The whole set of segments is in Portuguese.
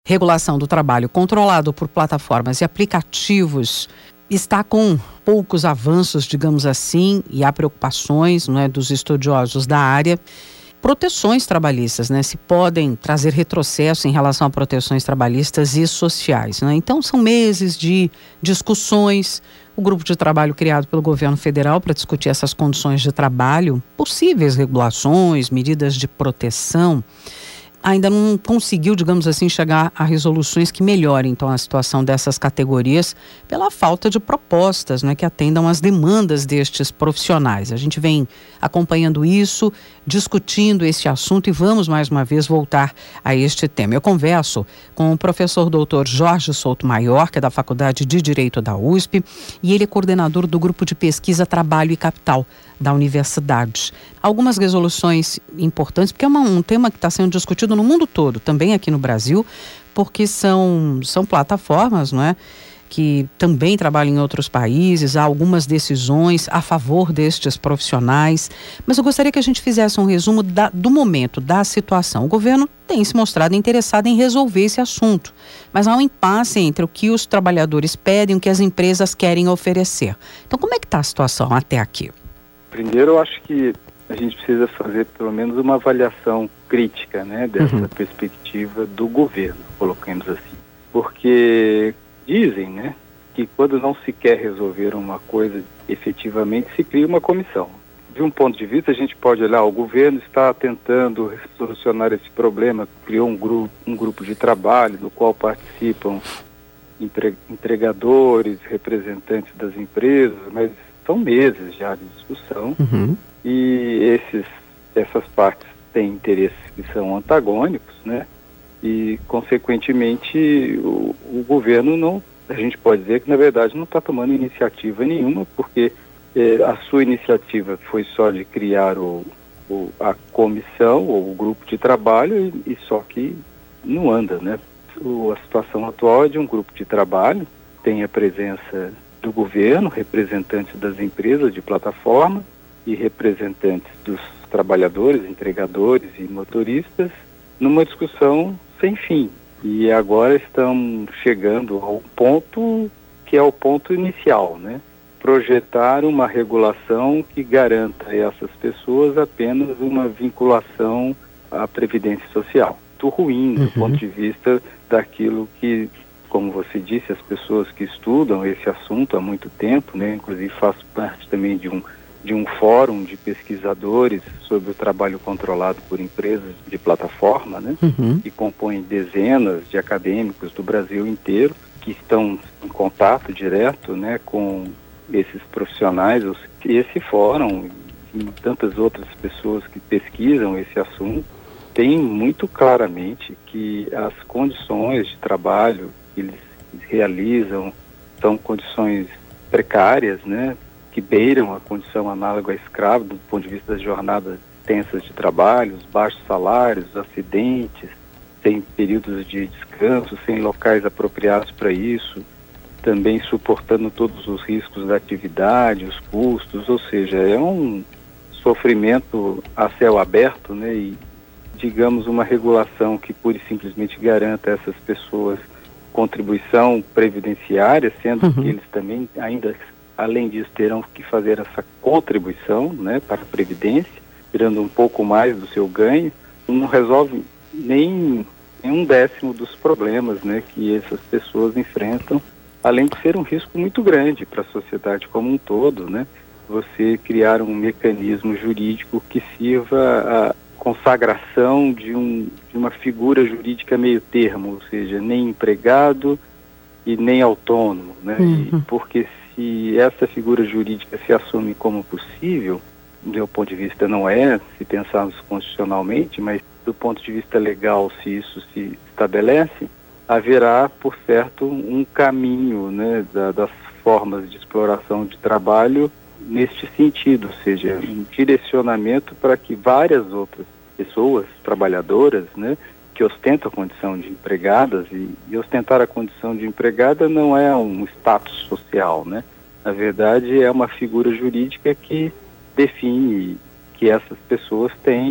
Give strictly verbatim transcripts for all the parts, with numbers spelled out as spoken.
regulação do trabalho controlado por plataformas e aplicativos está com poucos avanços, digamos assim, e há preocupações, não é, dos estudiosos da área. Proteções trabalhistas, né, se podem trazer retrocesso em relação a proteções trabalhistas e sociais, né? Então são meses de discussões. O grupo de trabalho criado pelo governo federal para discutir essas condições de trabalho, possíveis regulações, medidas de proteção, ainda não conseguiu, digamos assim, chegar a resoluções que melhorem, então, a situação dessas categorias pela falta de propostas, né, que atendam às demandas destes profissionais. A gente vem acompanhando isso, discutindo esse assunto e vamos, mais uma vez, voltar a este tema. Eu converso com o professor doutor Jorge Souto Maior, que é da Faculdade de Direito da U S P, e ele é coordenador do Grupo de Pesquisa Trabalho e Capital da Universidade. Algumas resoluções importantes, porque é uma, um tema que está sendo discutido no mundo todo, também aqui no Brasil, porque são, são plataformas, não é, que também trabalham em outros países, há algumas decisões a favor destes profissionais, mas eu gostaria que a gente fizesse um resumo da, do momento, da situação. O governo tem se mostrado interessado em resolver esse assunto, mas há um impasse entre o que os trabalhadores pedem e o que as empresas querem oferecer. Então, como é que está a situação até aqui? Primeiro, eu acho que a gente precisa fazer pelo menos uma avaliação crítica, né, dessa uhum. perspectiva do governo, colocamos assim. Porque dizem, né, que quando não se quer resolver uma coisa efetivamente, se cria uma comissão. De um ponto de vista, a gente pode olhar, o governo está tentando solucionar esse problema, criou um grupo, um grupo de trabalho do qual participam entre, entregadores, representantes das empresas, mas são meses já de discussão uhum. e esses, essas partes têm interesses que são antagônicos, né? E, consequentemente, o, o governo não, a gente pode dizer que, na verdade, não está tomando iniciativa nenhuma, porque eh, a sua iniciativa foi só de criar o, o, a comissão ou o grupo de trabalho e, e só que não anda, né? O, a situação atual é de um grupo de trabalho, tem a presença do governo, representantes das empresas de plataforma e representantes dos trabalhadores, entregadores e motoristas, numa discussão sem fim. E agora estamos chegando ao ponto que é o ponto inicial, né? Projetar uma regulação que garanta a essas pessoas apenas uma vinculação à Previdência Social. Muito ruim do uhum. ponto de vista daquilo que, como você disse, as pessoas que estudam esse assunto há muito tempo, né? Inclusive faço parte também de um, de um fórum de pesquisadores sobre o trabalho controlado por empresas de plataforma, né? Uhum. Que compõem dezenas de acadêmicos do Brasil inteiro, que estão em contato direto, né, com esses profissionais. Esse fórum e tantas outras pessoas que pesquisam esse assunto tem muito claramente que as condições de trabalho que eles realizam são condições precárias, né, que beiram a condição análoga a escravo do ponto de vista das jornadas tensas de trabalho, os baixos salários, acidentes, sem períodos de descanso, sem locais apropriados para isso, também suportando todos os riscos da atividade, os custos, ou seja, é um sofrimento a céu aberto, né, e digamos uma regulação que pura e simplesmente garanta a essas pessoas contribuição previdenciária, sendo uhum. que eles também ainda, além disso, terão que fazer essa contribuição, né, para a Previdência, tirando um pouco mais do seu ganho, não resolve nem, nem um décimo dos problemas, né, que essas pessoas enfrentam, além de ser um risco muito grande para a sociedade como um todo, né, você criar um mecanismo jurídico que sirva a consagração de, um, de uma figura jurídica meio termo, ou seja, nem empregado e nem autônomo, né? Uhum. E porque se essa figura jurídica se assume como possível, do meu ponto de vista não é, se pensarmos constitucionalmente, mas do ponto de vista legal, se isso se estabelece, haverá, por certo, um caminho, né, da, das formas de exploração de trabalho neste sentido, ou seja, um direcionamento para que várias outras pessoas trabalhadoras, né, que ostentam a condição de empregadas, e, e ostentar a condição de empregada não é um status social, né? Na verdade, é uma figura jurídica que define que essas pessoas têm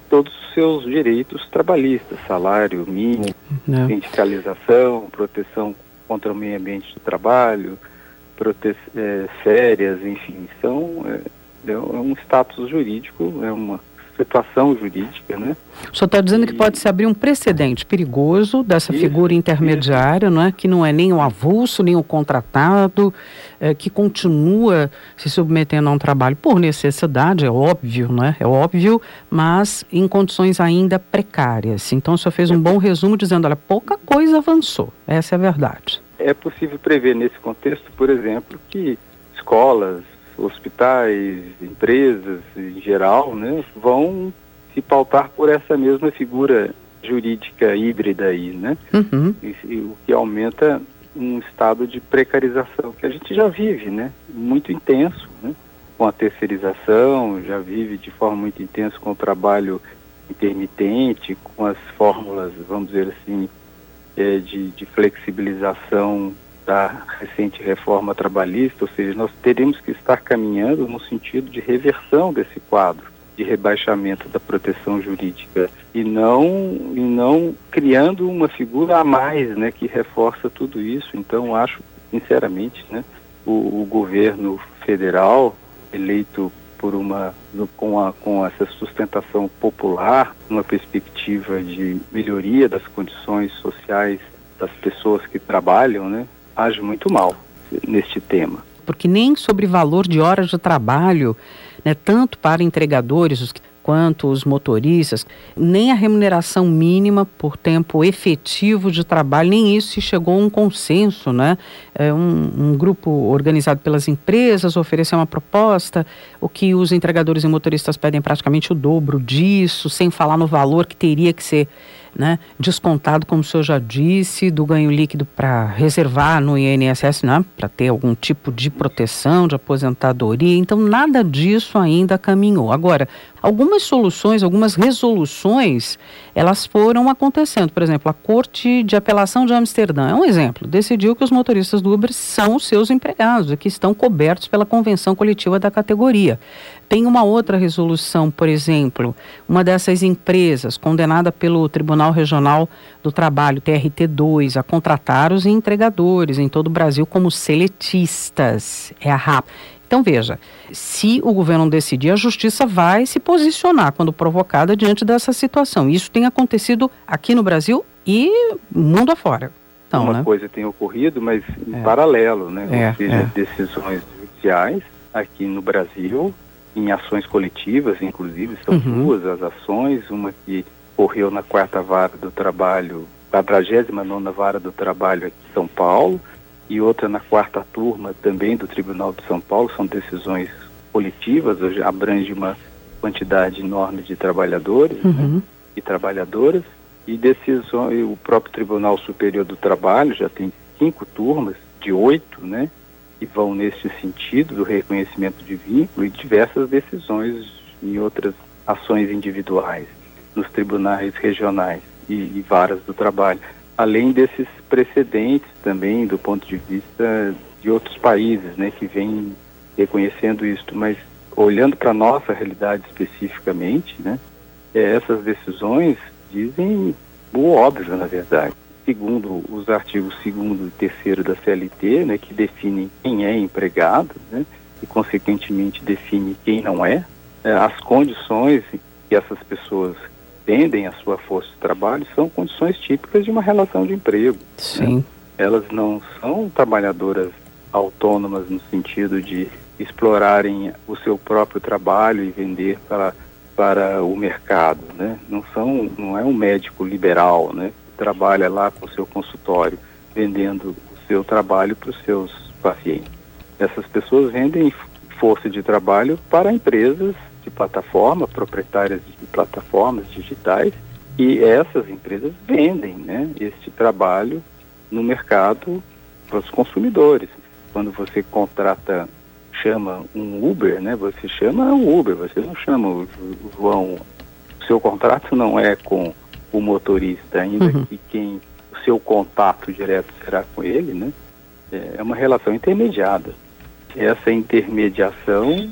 todos os seus direitos trabalhistas, salário mínimo, Não. sindicalização, proteção contra o meio ambiente de trabalho, prote é, férias, enfim, são, é, é um status jurídico, é uma situação jurídica, né? O senhor está dizendo e... que pode se abrir um precedente perigoso dessa isso, figura intermediária, isso. Não é? Que não é nem o avulso, nem o contratado, é, que continua se submetendo a um trabalho por necessidade, é óbvio, não é? É óbvio, mas em condições ainda precárias. Então o senhor fez um bom resumo dizendo, olha, pouca coisa avançou, essa é a verdade. É possível prever nesse contexto, por exemplo, que escolas, hospitais, empresas em geral, né, vão se pautar por essa mesma figura jurídica híbrida aí, né? Uhum. E, e, o que aumenta um estado de precarização que a gente já vive, né? Muito intenso, né? Com a terceirização, já vive de forma muito intensa com o trabalho intermitente, com as fórmulas, vamos dizer assim, é, de, de flexibilização da recente reforma trabalhista, ou seja, nós teremos que estar caminhando no sentido de reversão desse quadro, de rebaixamento da proteção jurídica, e não, e não criando uma figura a mais, né, que reforça tudo isso. Então, acho, sinceramente, né, o, o governo federal, eleito por uma, com, a, com essa sustentação popular, uma perspectiva de melhoria das condições sociais das pessoas que trabalham, né, age muito mal neste tema. Porque nem sobre valor de horas de trabalho, né, tanto para entregadores os, quanto os motoristas, nem a remuneração mínima por tempo efetivo de trabalho, nem isso se chegou a um consenso, né? É um, um grupo organizado pelas empresas ofereceu uma proposta, o que os entregadores e motoristas pedem praticamente o dobro disso, sem falar no valor que teria que ser, né, descontado, como o senhor já disse, do ganho líquido para reservar no I N S S, né, para ter algum tipo de proteção, de aposentadoria. Então, nada disso ainda caminhou. Agora, algumas soluções, algumas resoluções, elas foram acontecendo. Por exemplo, a Corte de Apelação de Amsterdã é um exemplo. Decidiu que os motoristas do Uber são os seus empregados e que estão cobertos pela convenção coletiva da categoria. Tem uma outra resolução, por exemplo, uma dessas empresas condenada pelo Tribunal Regional do Trabalho, T R T dois, a contratar os entregadores em todo o Brasil como seletistas. É a R A P. Então, veja, se o governo decidir, a justiça vai se posicionar quando provocada diante dessa situação. Isso tem acontecido aqui no Brasil e mundo afora. Então, uma né? coisa tem ocorrido, mas em é. paralelo, né? É, Ou seja, é. decisões judiciais aqui no Brasil, em ações coletivas, inclusive, são uhum. duas as ações, uma que ocorreu na quarta vara do trabalho, quadragésima nona vara do trabalho aqui em São Paulo, e outra na quarta turma também do Tribunal de São Paulo. São decisões coletivas, hoje abrange uma quantidade enorme de trabalhadores, uhum. né, e trabalhadoras, e decisões, o próprio Tribunal Superior do Trabalho já tem cinco turmas de oito, né, que vão nesse sentido do reconhecimento de vínculo, e diversas decisões em outras ações individuais nos tribunais regionais e, e varas do trabalho, além desses precedentes também do ponto de vista de outros países, né, que vêm reconhecendo isto. Mas olhando para a nossa realidade especificamente, né, é, essas decisões dizem o óbvio, na verdade. Segundo os artigos segundo e terceiro da C L T, né, que definem quem é empregado, né, e consequentemente define quem não é, é, as condições que essas pessoas vendem a sua força de trabalho são condições típicas de uma relação de emprego. Sim. Né? Elas não são trabalhadoras autônomas no sentido de explorarem o seu próprio trabalho e vender para, para o mercado, né? Não são, não é um médico liberal, né, que trabalha lá com o seu consultório vendendo o seu trabalho para os seus pacientes. Essas pessoas vendem força de trabalho para empresas de plataforma, proprietárias de plataformas digitais, e essas empresas vendem, né, este trabalho no mercado para os consumidores. Quando você contrata, chama um Uber, né, você chama o Uber, você não chama o, o João. O seu contrato não é com o motorista, ainda uhum. que quem, o seu contato direto será com ele, né? É uma relação intermediada. Essa intermediação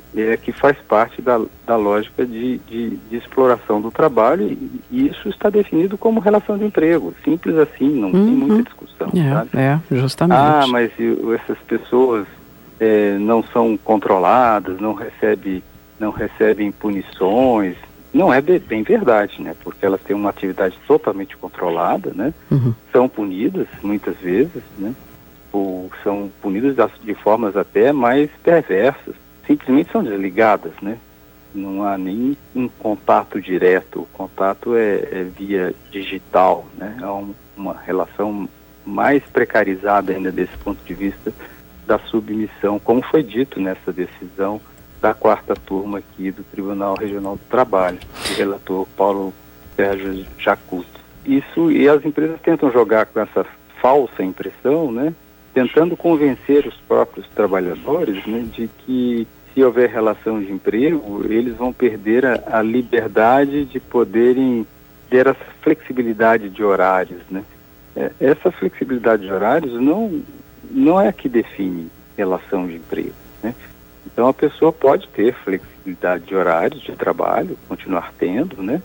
é, que faz parte da, da lógica de, de, de exploração do trabalho, e, e isso está definido como relação de emprego, simples assim, não uhum. tem muita discussão. É, sabe? é, justamente. Ah, mas essas pessoas é, não são controladas, não recebem, não recebem punições. Não é bem verdade, né? Porque elas têm uma atividade totalmente controlada, né? Uhum. São punidas muitas vezes, né? Ou são punidas de formas até mais perversas. Simplesmente são desligadas, né? Não há nem um contato direto. O contato é, é via digital, né? É um, uma relação mais precarizada ainda desse ponto de vista da submissão, como foi dito nessa decisão da quarta turma aqui do Tribunal Regional do Trabalho, do relator Paulo Sérgio Jacuti. Isso, e as empresas tentam jogar com essa falsa impressão, né, tentando convencer os próprios trabalhadores, né, de que se houver relação de emprego, eles vão perder a, a liberdade de poderem ter essa flexibilidade de horários, né. É, essa flexibilidade de horários não, não é a que define relação de emprego, né. Então a pessoa pode ter flexibilidade de horários de trabalho, continuar tendo, né?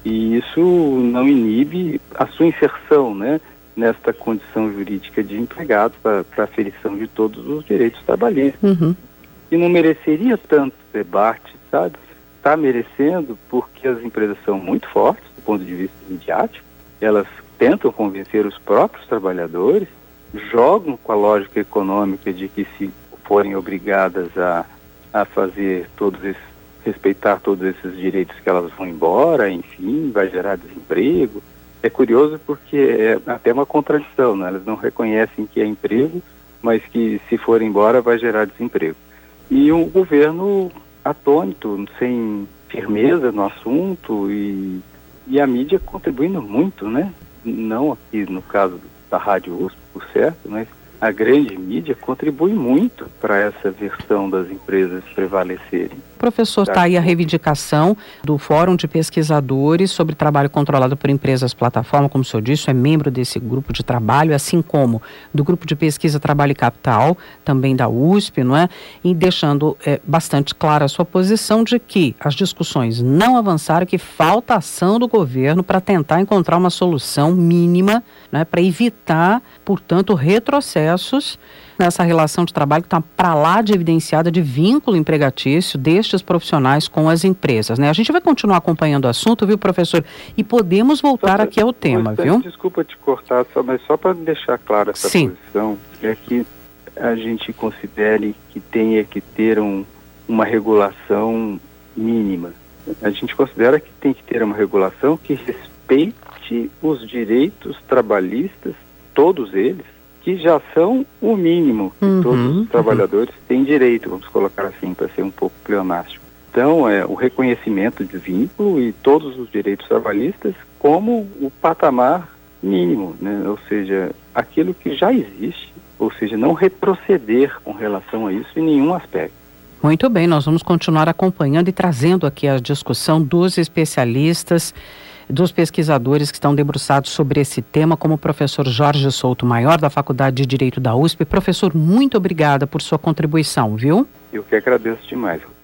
E isso não inibe a sua inserção, né? Nesta condição jurídica de empregado para a aferição de todos os direitos trabalhistas. Uhum. E não mereceria tanto debate, sabe? Está merecendo porque as empresas são muito fortes do ponto de vista midiático, elas tentam convencer os próprios trabalhadores, jogam com a lógica econômica de que se forem obrigadas a, a fazer todos esses, respeitar todos esses direitos que elas vão embora, enfim, vai gerar desemprego. É curioso porque é até uma contradição, né? Elas não reconhecem que é emprego, mas que se for embora vai gerar desemprego. E o governo atônito, sem firmeza no assunto, e, e a mídia contribuindo muito, né? Não aqui no caso da Rádio U S P, por certo, mas a grande mídia contribui muito para essa versão das empresas prevalecerem. Professor, está aí a reivindicação do Fórum de Pesquisadores sobre Trabalho Controlado por Empresas Plataforma, como o senhor disse, é membro desse grupo de trabalho, assim como do Grupo de Pesquisa Trabalho e Capital, também da U S P, não é? E deixando é, bastante clara a sua posição de que as discussões não avançaram, que falta ação do governo para tentar encontrar uma solução mínima, né, para evitar, portanto, retrocessos nessa relação de trabalho que está para lá de evidenciada de vínculo empregatício destes profissionais com as empresas, né? A gente vai continuar acompanhando o assunto, viu, professor? E podemos voltar pra, aqui ao tema, mas, viu? Desculpa te cortar, só, mas só para deixar clara essa Sim. posição, é que a gente considere que tenha que ter um, uma regulação mínima. A gente considera que tem que ter uma regulação que respeite os direitos trabalhistas, todos eles, que já são o mínimo que uhum, todos os trabalhadores uhum. têm direito, vamos colocar assim, para ser um pouco pleonástico. Então, é o reconhecimento de vínculo e todos os direitos trabalhistas como o patamar mínimo, né? Ou seja, aquilo que já existe, ou seja, não retroceder com relação a isso em nenhum aspecto. Muito bem, nós vamos continuar acompanhando e trazendo aqui a discussão dos especialistas, dos pesquisadores que estão debruçados sobre esse tema, como o professor Jorge Souto Maior, da Faculdade de Direito da U S P. Professor, muito obrigada por sua contribuição, viu? Eu que agradeço demais.